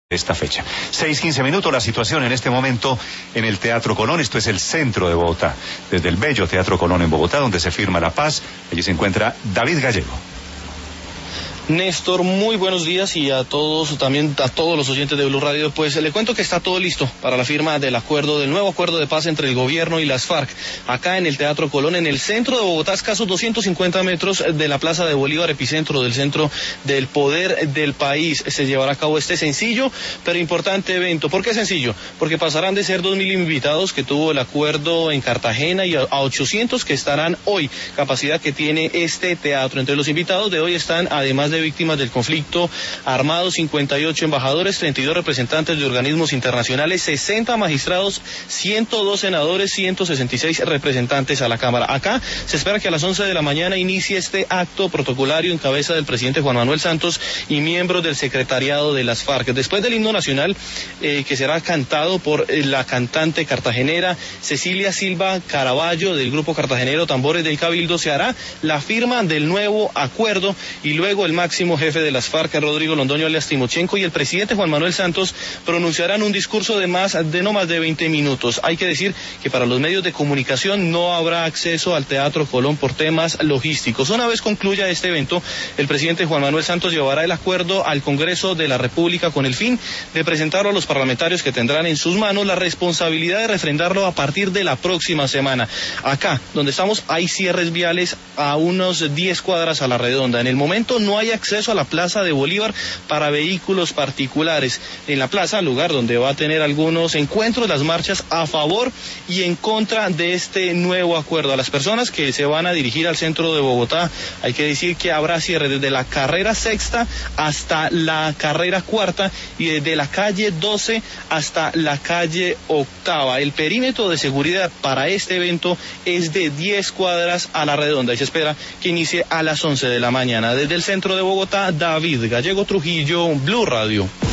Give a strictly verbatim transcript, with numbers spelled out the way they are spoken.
esta fecha. Seis, quince minutos, la situación en este momento en el Teatro Colón. Esto es el centro de Bogotá, desde el bello Teatro Colón en Bogotá, donde se firma la paz. Allí se encuentra David Gallego. Néstor, muy buenos días, y a todos, también a todos los oyentes de Blue Radio. Pues le cuento que está todo listo para la firma del acuerdo, del nuevo acuerdo de paz entre el gobierno y las FARC, acá en el Teatro Colón, en el centro de Bogotá, escasos doscientos cincuenta metros de la Plaza de Bolívar, epicentro del centro del poder del país. Se llevará a cabo este sencillo pero importante evento. ¿Por qué sencillo? Porque pasarán de ser dos mil invitados que tuvo el acuerdo en Cartagena y a ochocientos que estarán hoy, capacidad que tiene este teatro. Entre los invitados de hoy están, además de víctimas del conflicto armado, cincuenta y ocho embajadores, treinta y dos representantes de organismos internacionales, sesenta magistrados, ciento dos senadores, ciento sesenta y seis representantes a la Cámara. Acá se espera que a las once de la mañana inicie este acto protocolario en cabeza del presidente Juan Manuel Santos y miembros del secretariado de las FARC. Después del himno nacional, eh, que será cantado por eh, la cantante cartagenera Cecilia Silva Caraballo, del grupo cartagenero Tambores del Cabildo, se hará la firma del nuevo acuerdo, y luego el máximo jefe de las FARC, Rodrigo Londoño alias Timochenko, y el presidente Juan Manuel Santos pronunciarán un discurso de más de no más de veinte minutos. Hay que decir que para los medios de comunicación no habrá acceso al Teatro Colón por temas logísticos. Una vez concluya este evento, el presidente Juan Manuel Santos llevará el acuerdo al Congreso de la República con el fin de presentarlo a los parlamentarios, que tendrán en sus manos la responsabilidad de refrendarlo a partir de la próxima semana. Acá, donde estamos, hay cierres viales a unos diez cuadras a la redonda. En el momento no hay acceso a la Plaza de Bolívar para vehículos particulares. En la plaza, lugar donde va a tener algunos encuentros, las marchas a favor y en contra de este nuevo acuerdo. A las personas que se van a dirigir al centro de Bogotá, hay que decir que habrá cierre desde la carrera sexta hasta la carrera cuarta y desde la calle doce hasta la calle octava. El perímetro de seguridad para este evento es de diez cuadras a la redonda y se espera que inicie a las once de la mañana. Desde el centro de Bogotá, David Gallego Trujillo, Blue Radio.